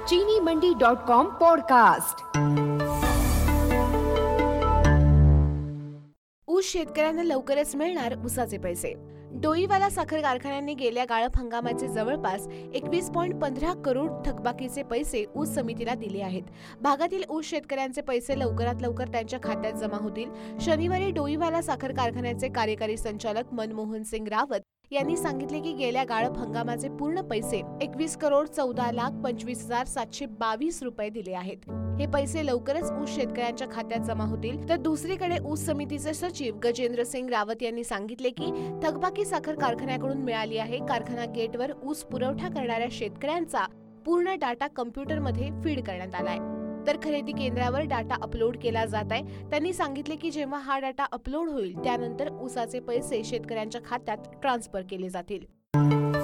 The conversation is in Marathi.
चीनीमंडी.com पॉडकास्ट। ऊस शेतकऱ्यांना लवकरच मिळणार ऊसाचे पैसे। डोईवाला साखर कारखान्याने गेल्या गाळप हंगामाचे जवळपास 21.15 करोड थकबाकीचे पैसे ऊस समितीला दिले आहेत। भागातील ऊस शेतकऱ्यांचे पैसे लवकरात लवकर त्यांच्या खात्यात जमा होतील। शनिवारी डोईवाला साखर कारखान्याचे कार्यकारी संचालक मनमोहन सिंग रावत यांनी सांगितले की गेल्या गाळप हंगामाचे पूर्ण पैसे 21,14,25,722 रुपये दिले आहेत। हे पैसे लवकरच ऊस शेतकऱ्यांच्या खात्यात जमा होतील। तर दुसरीकडे ऊस समितीचे सचिव गजेंद्र सिंग रावत यांनी सांगितले की थकबाकी साखर कारखान्याकडून मिळाली आहे। कारखाना गेटवर ऊस पुरवठा करणाऱ्या शेतकऱ्यांचा पूर्ण डाटा कम्प्युटरमध्ये फीड करण्यात आलाय, तर खरेदी केंद्रावर डाटा अपलोड केला जात आहे। त्यांनी सांगितले की जेव्हा हा डाटा अपलोड होईल त्यानंतर ऊसाचे पैसे शेतकऱ्यांच्या खात्यात ट्रान्सफर केले जातील।